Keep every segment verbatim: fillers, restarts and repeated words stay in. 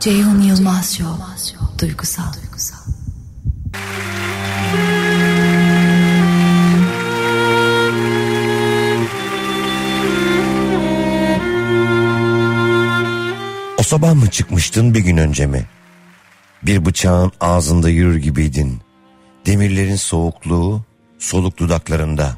Ceyhun Yılmaz Show. Duygusal. O sabah mı çıkmıştın bir gün önce mi? Bir bıçağın ağzında yürür gibiydin. Demirlerin soğukluğu soluk dudaklarında.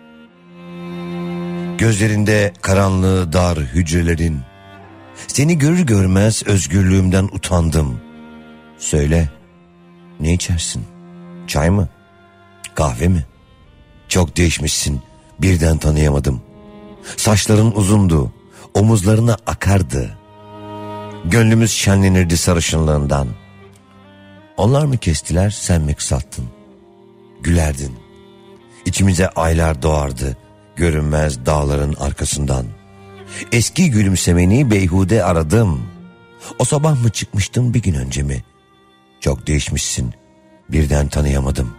Gözlerinde karanlığı dar hücrelerin. Seni görür görmez özgürlüğümden utandım. Söyle, ne içersin? Çay mı? Kahve mi? Çok değişmişsin, birden tanıyamadım. Saçların uzundu, omuzlarına akardı. Gönlümüz şenlenirdi sarışınlığından. Onlar mı kestiler, sen mi kısalttın? Gülerdin. İçimize aylar doğardı, görünmez dağların arkasından. Eski gülümsemeni beyhude aradım. O sabah mı çıkmıştın bir gün önce mi? Çok değişmişsin, birden tanıyamadım.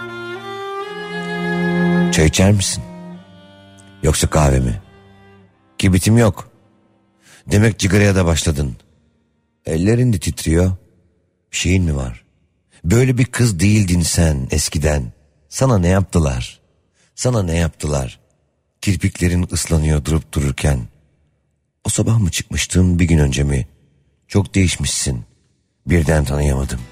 Çay içer misin? Yoksa kahve mi? Kibritim yok. Demek cigaraya da başladın. Ellerin de titriyor. Bir şeyin mi var? Böyle bir kız değildin sen eskiden. Sana ne yaptılar? Sana ne yaptılar? Kirpiklerin ıslanıyor durup dururken. O sabah mı çıkmıştın bir gün önce mi? Çok değişmişsin. Birden tanıyamadım.